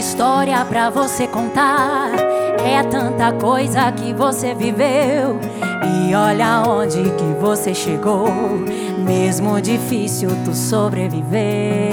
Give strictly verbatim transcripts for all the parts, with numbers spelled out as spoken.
história pra você contar. É tanta coisa que você viveu e olha onde que você chegou. Mesmo difícil tu sobreviver.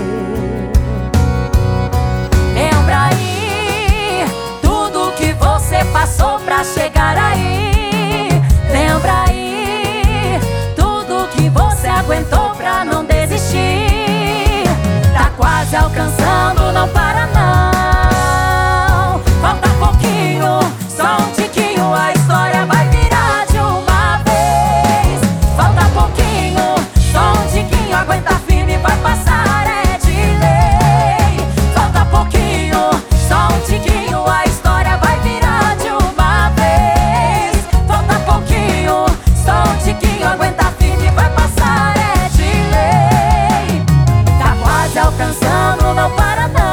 Lembra aí tudo que você passou pra chegar aí. Lembra aí tudo que você aguentou pra não desistir. Tá quase alcançando, não para não. Falta pouquinho, só um tiquinho, a história vai virar de uma vez. Falta pouquinho, só um tiquinho, aguenta firme, vai passar, é de lei. Falta pouquinho, só um tiquinho, a história vai virar de uma vez. Falta pouquinho, só um tiquinho, aguenta firme, vai passar, é de lei. Tá quase alcançando, não para não.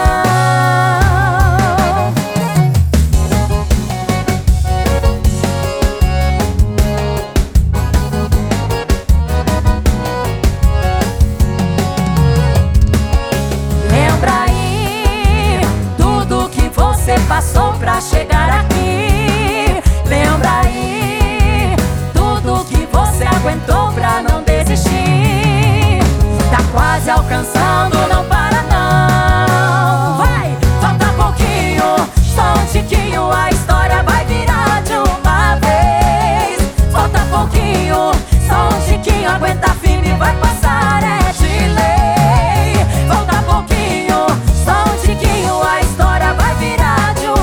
Passou pra chegar aqui. Lembra aí tudo que você aguentou pra não desistir. Tá quase alcançando, não para não. Vai, falta pouquinho, só um tiquinho, a história vai virar de uma vez. Falta pouquinho, só um tiquinho, aguenta firme, vai passar, é de lei. Falta pouquinho, só um tiquinho, a história vai virar.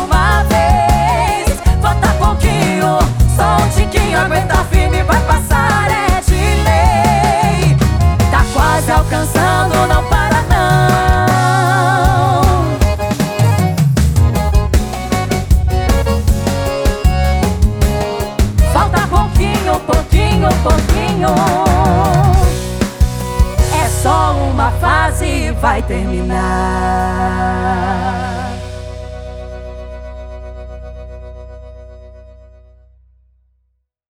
Aguenta firme, vai passar, é de lei. Tá quase alcançando, não para não. Falta pouquinho, pouquinho, pouquinho. É só uma fase e vai terminar.